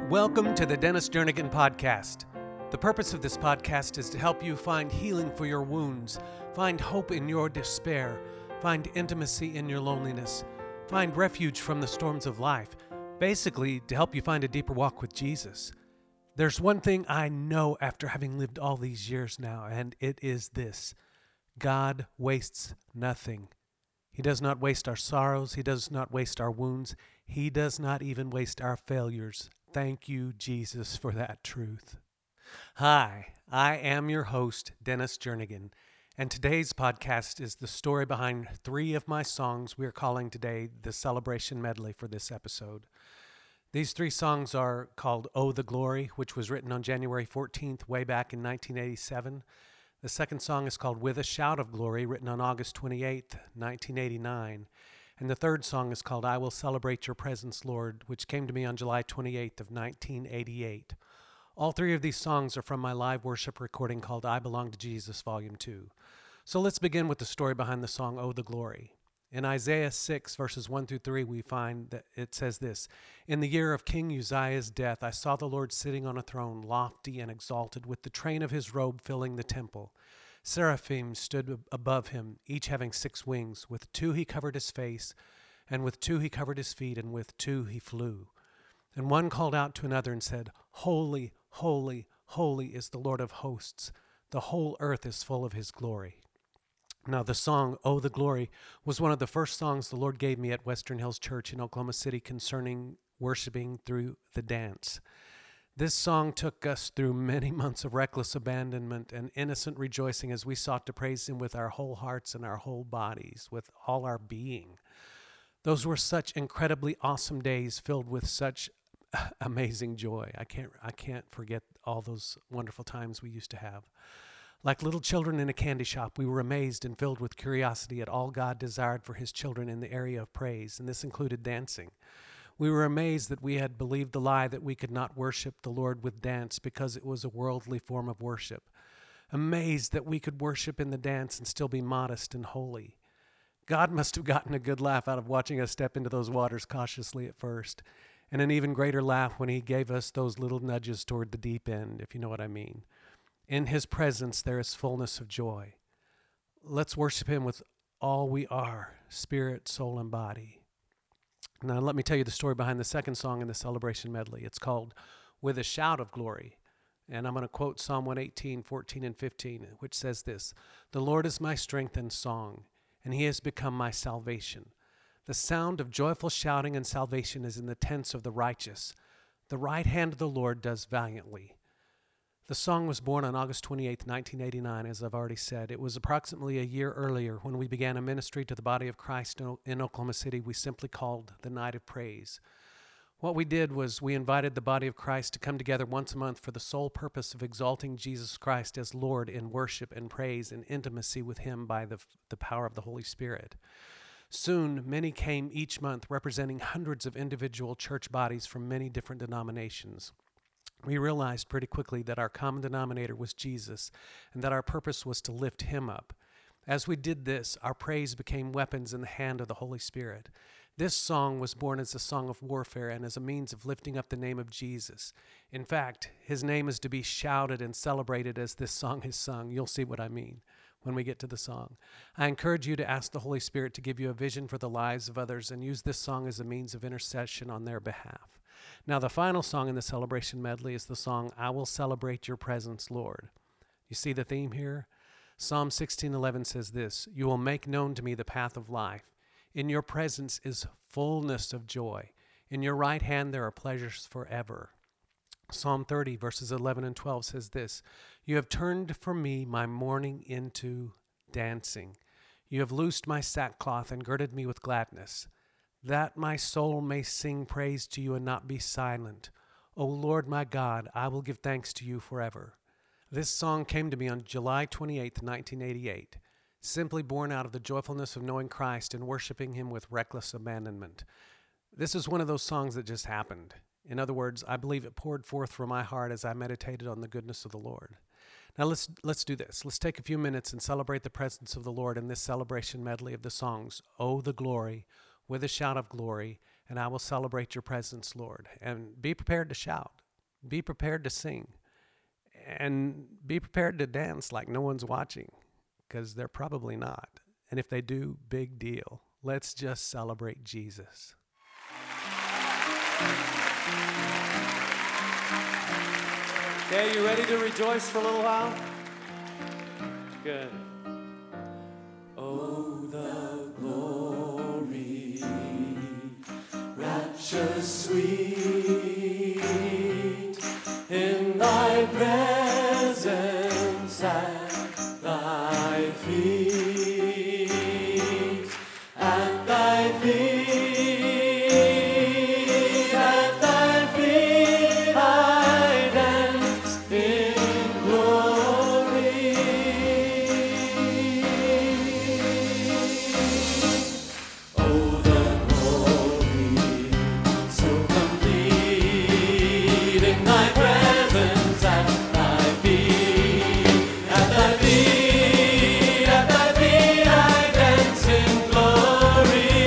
Welcome to the Dennis Jernigan Podcast. The purpose of this podcast is to help you find healing for your wounds, find hope in your despair, find intimacy in your loneliness, find refuge from the storms of life, basically to help you find a deeper walk with Jesus. There's one thing I know after having lived all these years now, and it is this: God wastes nothing. He does not waste our sorrows. He does not waste our wounds. He does not even waste our failures. Thank you, Jesus, for that truth. Hi, I am your host, Dennis Jernigan, and today's podcast is the story behind three of my songs we are calling today the Celebration Medley for this episode. These three songs are called Oh, the Glory, which was written on January 14th, way back in 1987. The second song is called With a Shout of Glory, written on August 28th, 1989. And the third song is called I Will Celebrate Your Presence, Lord, which came to me on July 28th of 1988. All three of these songs are from my live worship recording called I Belong to Jesus, Volume 2. So let's begin with the story behind the song Oh, the Glory. In Isaiah 6, verses 1 through 3, we find that it says this: In the year of King Uzziah's death, I saw the Lord sitting on a throne, lofty and exalted, with the train of his robe filling the temple. Seraphim stood above him, each having 6 wings. With 2 he covered his face, and with 2 he covered his feet, and with 2 he flew. And one called out to another and said, Holy, holy, holy is the Lord of hosts. The whole earth is full of his glory. Now, the song, Oh, the Glory, was one of the first songs the Lord gave me at Western Hills Church in Oklahoma City concerning worshiping through the dance. This song took us through many months of reckless abandonment and innocent rejoicing as we sought to praise him with our whole hearts and our whole bodies, with all our being. Those were such incredibly awesome days filled with such amazing joy. I can't forget all those wonderful times we used to have. Like little children in a candy shop, we were amazed and filled with curiosity at all God desired for his children in the area of praise, and this included dancing. We were amazed that we had believed the lie that we could not worship the Lord with dance because it was a worldly form of worship. Amazed that we could worship in the dance and still be modest and holy. God must have gotten a good laugh out of watching us step into those waters cautiously at first, and an even greater laugh when he gave us those little nudges toward the deep end, if you know what I mean. In his presence there is fullness of joy. Let's worship him with all we are, spirit, soul, and body. Now let me tell you the story behind the second song in the Celebration Medley. It's called With a Shout of Glory. And I'm going to quote Psalm 118, 14 and 15, which says this: The Lord is my strength and song, and he has become my salvation. The sound of joyful shouting and salvation is in the tents of the righteous. The right hand of the Lord does valiantly. The song was born on August 28, 1989, as I've already said. It was approximately a year earlier when we began a ministry to the body of Christ in Oklahoma City we simply called the Night of Praise. What we did was we invited the body of Christ to come together once a month for the sole purpose of exalting Jesus Christ as Lord in worship and praise and intimacy with him by the power of the Holy Spirit. Soon, many came each month representing hundreds of individual church bodies from many different denominations. We realized pretty quickly that our common denominator was Jesus and that our purpose was to lift him up. As we did this, our praise became weapons in the hand of the Holy Spirit. This song was born as a song of warfare and as a means of lifting up the name of Jesus. In fact, his name is to be shouted and celebrated as this song is sung. You'll see what I mean when we get to the song. I encourage you to ask the Holy Spirit to give you a vision for the lives of others and use this song as a means of intercession on their behalf. Now, the final song in the Celebration Medley is the song, I Will Celebrate Your Presence, Lord. You see the theme here? Psalm 16:11 says this: You will make known to me the path of life. In your presence is fullness of joy. In your right hand there are pleasures forever. Psalm 30, verses 11 and 12 says this: You have turned for me my mourning into dancing. You have loosed my sackcloth and girded me with gladness, that my soul may sing praise to you and not be silent. O Lord my God, I will give thanks to you forever. This song came to me on July 28, 1988, simply born out of the joyfulness of knowing Christ and worshiping him with reckless abandonment. This is one of those songs that just happened. In other words, I believe it poured forth from my heart as I meditated on the goodness of the Lord. Now let's do this. Let's take a few minutes and celebrate the presence of the Lord in this celebration medley of the songs, Oh, the Glory, With a Shout of Glory, and I will celebrate your presence, Lord. And be prepared to shout. Be prepared to sing. And be prepared to dance like no one's watching, because they're probably not. And if they do, big deal. Let's just celebrate Jesus. Okay, you ready to rejoice for a little while? Good. Oh, the glory, rapture sweet, in thy presence at thy feet, at thy feet, at thy feet I dance in glory. Oh, the glory, so complete in thy presence at thy feet, at thy feet, at thy feet I dance in glory.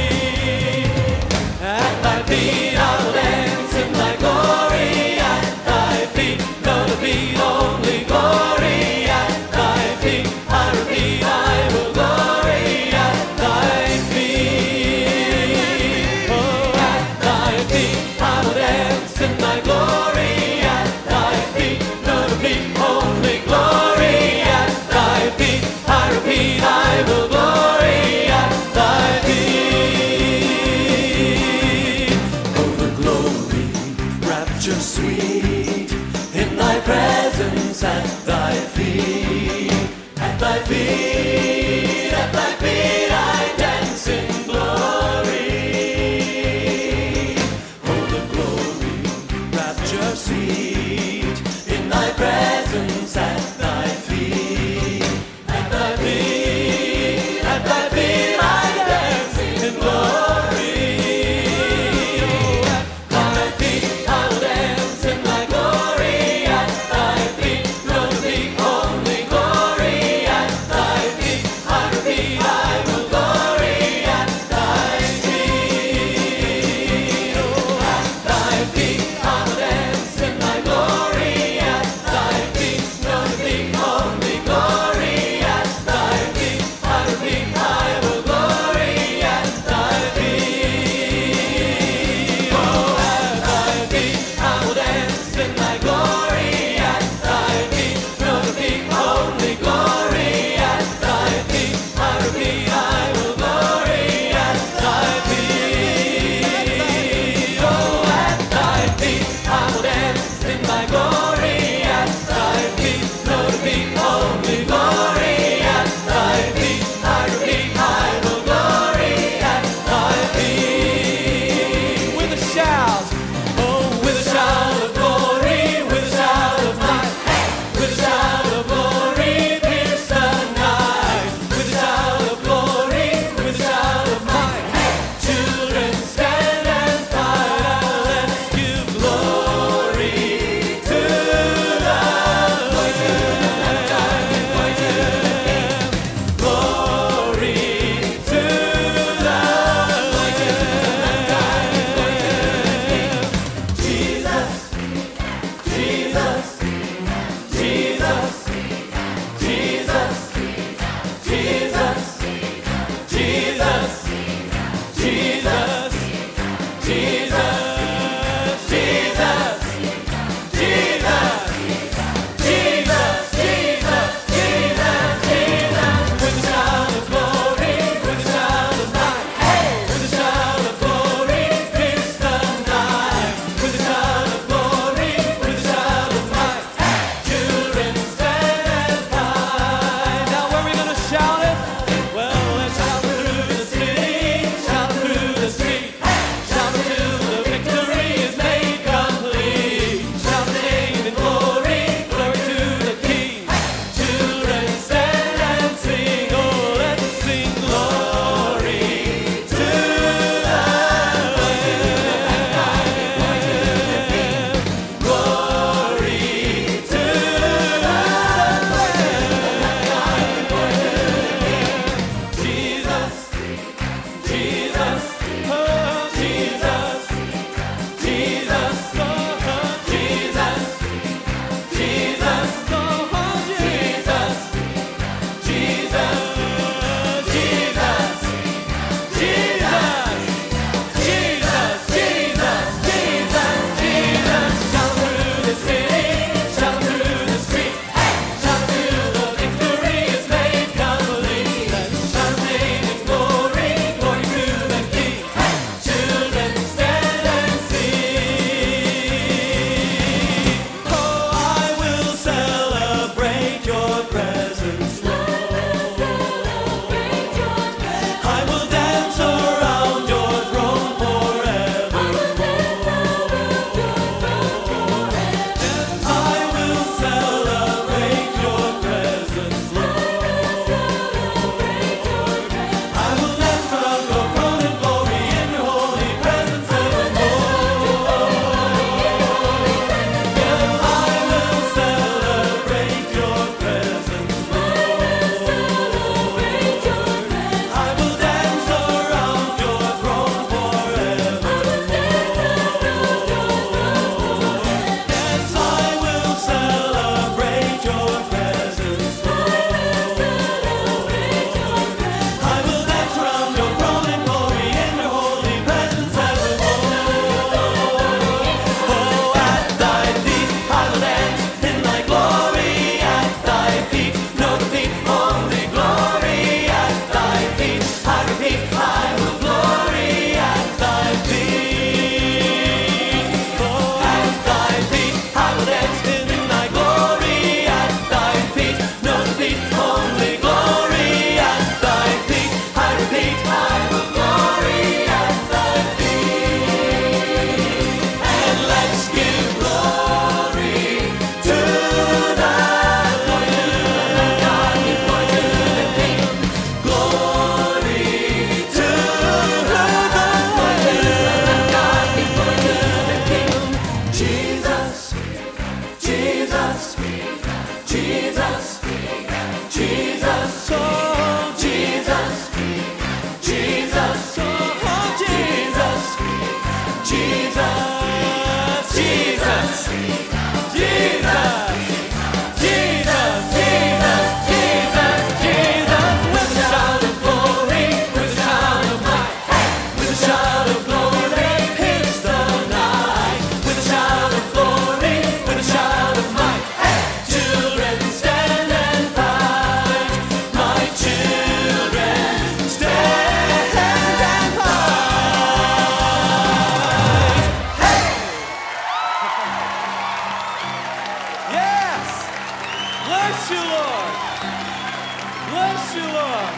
At thy feet I'll dance in thy glory. At thy feet, no defeat, only glory. At thy feet, I repeat, I will glory. At thy feet, oh, at thy feet I will dance in thy glory. At thy feet, no defeat, only glory. At thy feet, I repeat, I will glory. At thy feet, oh, the glory, rapture sweet, in thy presence at thy feet, at thy feet, at thy feet I dance in glory. Oh, the glory, rapture sweet, in thy presence at thy feet, at thy feet, at thy feet I dance in glory. Oh, at thy feet I will dance in thy glory. At thy feet, no defeat, only glory. At thy feet, I repeat, I will glory. At thy feet, oh, at thy feet I will dance in thy glory. At thy feet, no defeat, only glory. At thy feet, I repeat, I will glory. At thy feet, oh, at thy feet I will dance in thy glory. At thy feet, no defeat, only glory. At thy feet, I repeat, I will glory. At thy feet, oh, at thy feet I will dance in thy glory. At thy feet, no defeat, only glory. At thy feet, I repeat, I will glory. At thy feet, with a shout, oh, with a shout of glory, with a shout of might, with a shout of glory, pierce the night. With a shout of glory, with a shout of might, children stand and fight, let's give glory. Jesus, Jesus, Jesus, Jesus, oh Jesus, Jesus, oh Jesus, Jesus, Jesus, Jesus, Jesus, Jesus, Jesus, Jesus, with a shout of glory, with a shout of might, with a shout of glory, let's pierce the night, with a shout of glory, with a shout of might, children stand and fight, my children stand and fight. Yes! Bless you, Lord! Bless you, Lord!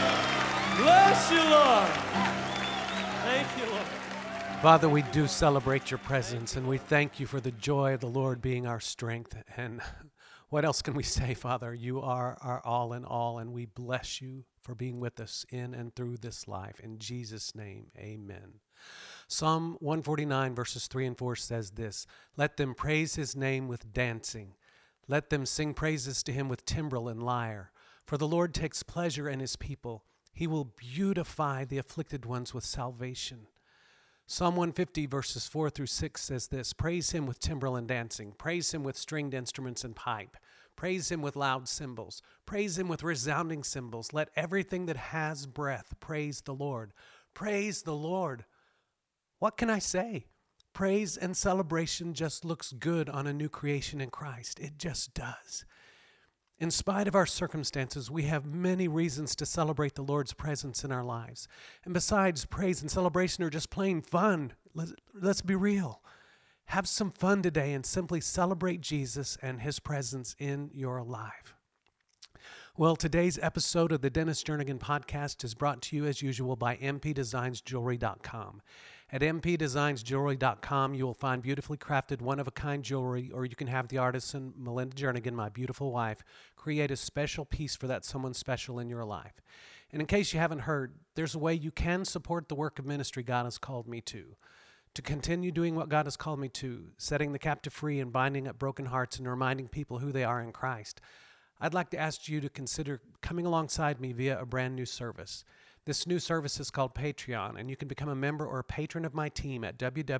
Bless you, Lord! Thank you, Lord. Father, we do celebrate your presence, and we thank you for the joy of the Lord being our strength. And what else can we say, Father? You are our all in all, and we bless you for being with us in and through this life. In Jesus' name, amen. Psalm 149, verses 3 and 4 says this, "Let them praise his name with dancing. Let them sing praises to him with timbrel and lyre. For the Lord takes pleasure in his people. He will beautify the afflicted ones with salvation." Psalm 150, verses 4 through 6 says this, "Praise him with timbrel and dancing. Praise him with stringed instruments and pipe. Praise him with loud cymbals. Praise him with resounding cymbals. Let everything that has breath praise the Lord." Praise the Lord. What can I say? Praise and celebration just looks good on a new creation in Christ. It just does. In spite of our circumstances, we have many reasons to celebrate the Lord's presence in our lives. And besides, praise and celebration are just plain fun. Let's be real. Have some fun today and simply celebrate Jesus and his presence in your life. Well, today's episode of the Dennis Jernigan Podcast is brought to you as usual by mpdesignsjewelry.com. At mpdesignsjewelry.com, you will find beautifully crafted one-of-a-kind jewelry, or you can have the artisan, Melinda Jernigan, my beautiful wife, create a special piece for that someone special in your life. And in case you haven't heard, there's a way you can support the work of ministry God has called me to continue doing what God has called me to, setting the captive free and binding up broken hearts and reminding people who they are in Christ. I'd like to ask you to consider coming alongside me via a brand new service. This new service is called Patreon, and you can become a member or a patron of my team at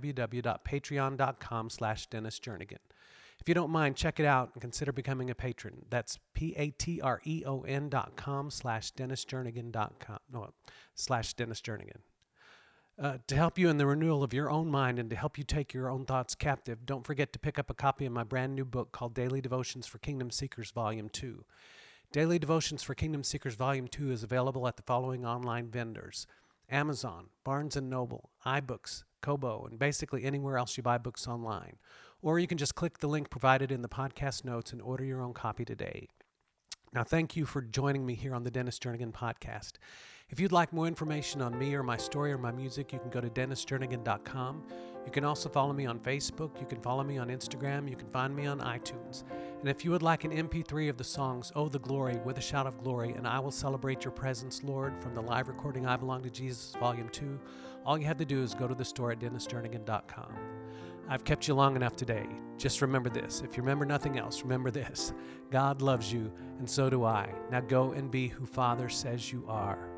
www.patreon.com/Dennis Jernigan. If you don't mind, check it out and consider becoming a patron. That's patreon.com/Dennis Jernigan. To help you in the renewal of your own mind and to help you take your own thoughts captive, don't forget to pick up a copy of my brand new book called Daily Devotions for Kingdom Seekers, Volume 2. Daily Devotions for Kingdom Seekers Volume 2 is available at the following online vendors: Amazon, Barnes & Noble, iBooks, Kobo, and basically anywhere else you buy books online. Or you can just click the link provided in the podcast notes and order your own copy today. Now, thank you for joining me here on the Dennis Jernigan Podcast. If you'd like more information on me or my story or my music, you can go to DennisJernigan.com. You can also follow me on Facebook. You can follow me on Instagram. You can find me on iTunes. And if you would like an MP3 of the songs "Oh, the Glory," "With a Shout of Glory," and "I Will Celebrate Your Presence, Lord," from the live recording "I Belong to Jesus, Volume 2, all you have to do is go to the store at DennisJernigan.com. I've kept you long enough today. Just remember this. If you remember nothing else, remember this. God loves you, and so do I. Now go and be who Father says you are.